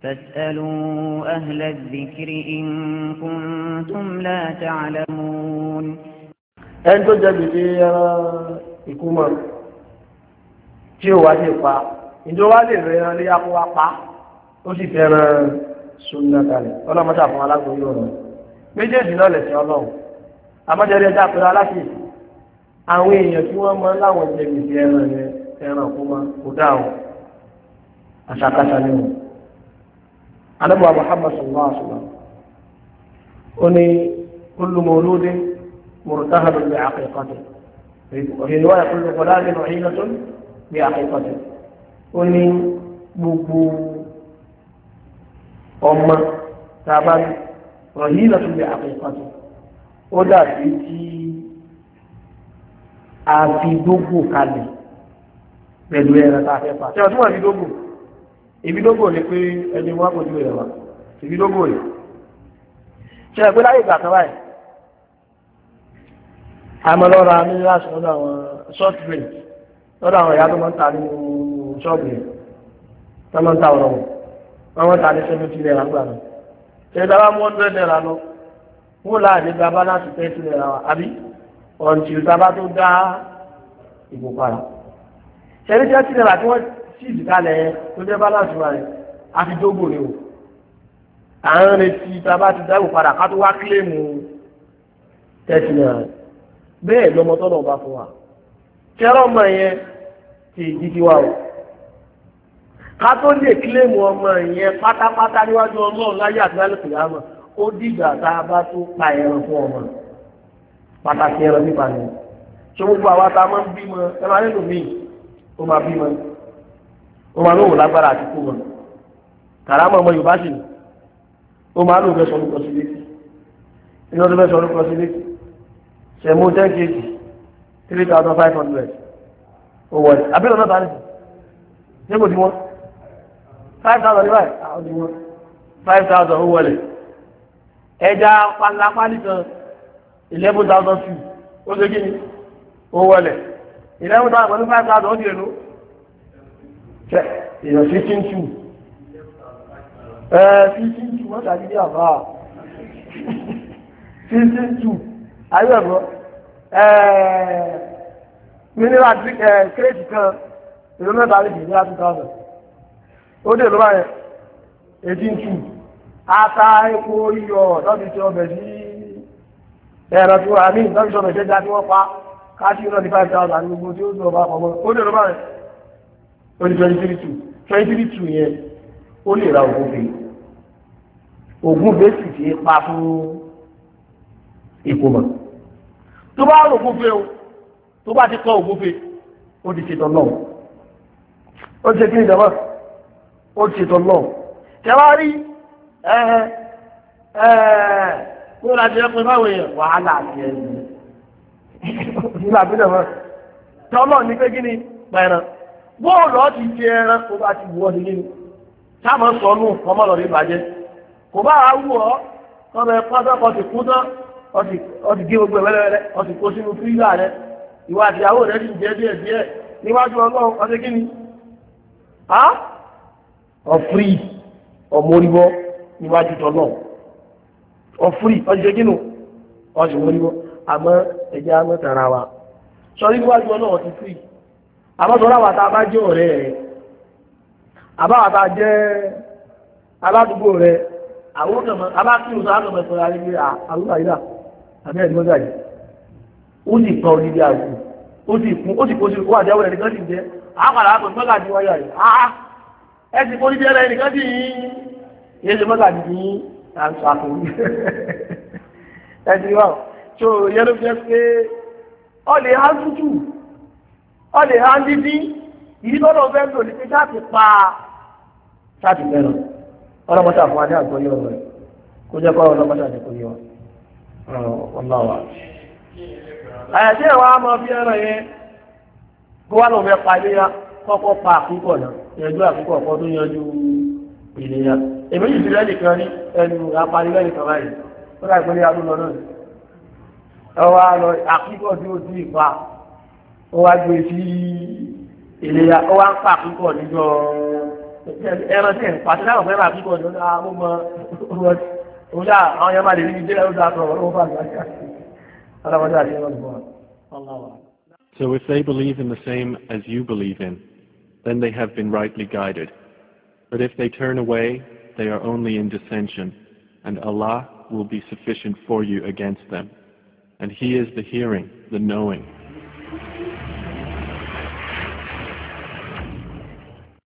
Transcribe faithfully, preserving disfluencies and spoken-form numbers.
فاسألوا أهل الذكر إن كنتم لا تعلمون. أنت جبتي ìkúmọ̀ tí ó wá sí pa ìjọ wá lè rẹ̀ ẹran lé yá kó wá pa ó sì fẹ́ràn súnà kalẹ̀ ọlọ́mọdé fún alágbóyún ọ̀rọ̀ méjèèjì náà lẹ̀sìn ọlọ́run àmọ́jẹ́rẹ́ ẹja pẹ̀lú aláṣẹ àwọn èèyàn tí wọ́n máa láwọn jẹ gbèsè ẹran yẹn ẹran kó máa kó dáhùn àṣàkáṣà ní wọn. anábọ̀ Muhammad sallallahu alaihi wasallam ó ní kullu mawludin murtahabun bi aqiqatihi وفي رواية كل غلام رهينة بعقيقته ó ní gbogbo ọmọ tàbá رهينة بعقيقته ó dàbí tí a fi dógò kalẹ̀ pẹ̀lú ẹran tá a fẹ́ pa tí wọ́n tún wà ní dógò ibi dógò ní pé ẹni wọ́n kò ju ẹ̀rọ wa ibi dógò rẹ̀ ṣe ẹgbẹ́ láyé ìgbà kan báyìí àmọ́ lọ́ra ní láti lọ́dọ̀ àwọn short break lọ́dọ̀ àwọn ìyá tó máa ń ta nínú ṣọ́ọ̀bù yẹn tó máa ń ta ọ̀rọ̀ wọn wọ́n máa ń ta ní seventy naira gbà náà ṣe dábàá mú hundred naira lọ wọ́n láàdé gba balance thirty naira wa àbí ọ̀ntì ìtaba tó dá ìbò para ṣẹlẹ̀ thirty naira tí wọ́n sì ìdíkalẹ̀ tó jẹ́ balance wa rẹ̀ àfi dógò ni o à ń retí ìtaba ti dá ìbò padà ká tó wá kílèmù thirty naira bẹ́ẹ̀ lọ́mọ tọ́lọ̀ bá fún wa kẹ́rọ ọmọ yẹn ti ìdíjí wa o ká tó lè kílèmù ọmọ yẹn pátápátá níwájú ọlọ́run láyé àti lálẹ́ kìlámà ó dìgbà tá a bá tó pa ẹran fún ọmọ pàtàkì ẹran nípa ni ṣé gbogbo àwa tá a máa ń bímọ ẹ máa nílò míì ó máa bímọ ó máa lóhùn lágbára àti kú mọ kàrámọ ọmọ Yorùbá sì ó máa lóhùn fẹ́ sọ orúkọ sí létí inú ọdún fẹ́ sọ orúkọ sí létí sẹ̀mú ten kg three thousand five hundred ó wọlé abẹ́rẹ́ náà tàbí ṣé kò tí wọ́n five thousand níbàyí àwọn tí wọ́n five thousand ó wọlé ẹja panlápálí kan eleven thousand two ó ṣe kí ni ó wọlé eleven thousand pẹ̀lú five thousand ó di èlò ṣe èèyàn fifteen two ẹ fifteen two wọ́n ṣàdí bí àbá fifteen two ayé ẹ̀bọ́ mineral crate kan ìlú mẹ́ta lè fi ní two thousand ó dé ló bá yẹn eighteen two ata epo iyọ̀ lọ́bí tí ọbẹ̀ sí ẹ̀rọ tí wọ́n àmì lọ́bí tí ọbẹ̀ jẹ́já tí wọ́n pa káàkiri náà ní five thousand ní gbogbo tí ó dùn ọba pọ̀ mọ́ ó dé ló bá yẹn ó ní twenty three two twenty three two yẹn ó lè ra ògúnfe ògúnfe sì ti pa fún ìkómọ tó bá rò ògúnfe o tó bá ti kọ́ ògúnfe ó ti ṣètò náà ó ti ṣe kí ni ìjọba ó ti ṣètò náà kẹwàá rí ẹ ẹ kó láti ẹ pé báwo yẹn wàhálà àti ẹni nígbà tó dẹ̀mọ́ tọ́lọ̀ ní pé kí ni pẹ̀rẹ̀ bóòlù ọ́ ti ṣe ẹran tó bá ti wù ọ́ sí kí ni sáàmù sọnù ọmọ lọ́rí ìbàjẹ́ kò bá wù ọ́ tọ́lọ̀ ẹ pátá ti kú tán ọtí gé gbogbo ẹ̀wẹ́lẹ́wẹ́lẹ́ ọtí kó sínú fírígà rẹ ìwà àtìyàwó rẹ sì jẹ́ díẹ̀ díẹ̀ níwájú ọlọ́run ọtí kí ni ọ̀fírí ọmọríwọ́ níwájú tọ́lọ́ ọ̀fírí ọjọ́ gínú ọjọ́ mọ́ríwọ́ àmọ́ ẹjẹ́ amẹ́tara wa sọ níwájú ọlọ́run ti fírí àmọ́ sọ láwà tá a bá jẹ́ ọ̀rẹ́ rẹ̀ àbáwà tá a jẹ́ aládùúgbò rẹ̀ àwọn ọ̀kẹ́mọ̀ abákìrù sáà lọ́mọ ẹ̀kọ́ ayé ní àlúgbà yìí àbí ẹ̀dínmọ́gà yìí ó sì pọ̀ níbi àgbò ó sì kún ó sì kó sí kó àjẹ́wọ̀ ẹ̀nìkan sì jẹ́ àpàdà àpò mọ́gà ní wáyà yìí àá ẹ sì kó níbi ẹ̀rẹ́ ẹ̀nìkan sì yín yé ṣe mọ́gà ní àǹsọ àkòrí ẹ ti wá tó yẹ ló fi ẹ pé ọ lè há tútù ọ lè há dídí ìdí tó lọ fẹ́ lò ní pé sáà ti pa sáà ti fẹ́ràn ọlọ́mọta fún adé àgbọ́yé ọ̀rọ̀ rẹ̀ kó jẹ́ kọ́ ọlọ́mọta àti kò yé wọn ọlọ́wà. àyàtí ẹ̀wọ̀n á máa fi ẹran yẹn kó wá lóun fẹ́ pa iléyà kọ́kọ́ pa àkúkọ̀ náà yanjú àkúkọ̀ kan tó yanjú ìléyà. èmi yìí ti lẹ́nì kan ní ẹnu apanilẹ́nì kan báyìí ó dà ìpínlẹ̀ adó lọ náà. ẹ wá lọ àkúkọ̀ tí ó ti pa ó wá gbé sí ìléyà ó wá ń pa àkúkọ̀ níjọ́ ẹran tẹ̀ pàṣẹ láwọn fẹ́ràn àkíkọ̀ ọ̀dọ́ àwọn ọmọ ọ̀dọ́ àwọn yẹn máa lè rí ìdílé ọ̀dọ́ àtọ̀ ọ̀rọ̀ fà láṣà ọlọ́mọdé àti ẹ̀rọ ìbọn ọlọ́wà. So if they believe in the same as you believe in, then they have been rightly guided. But if they turn away, they are only in dissension, and Allah will be sufficient for you against them. And He is the hearing, the knowing.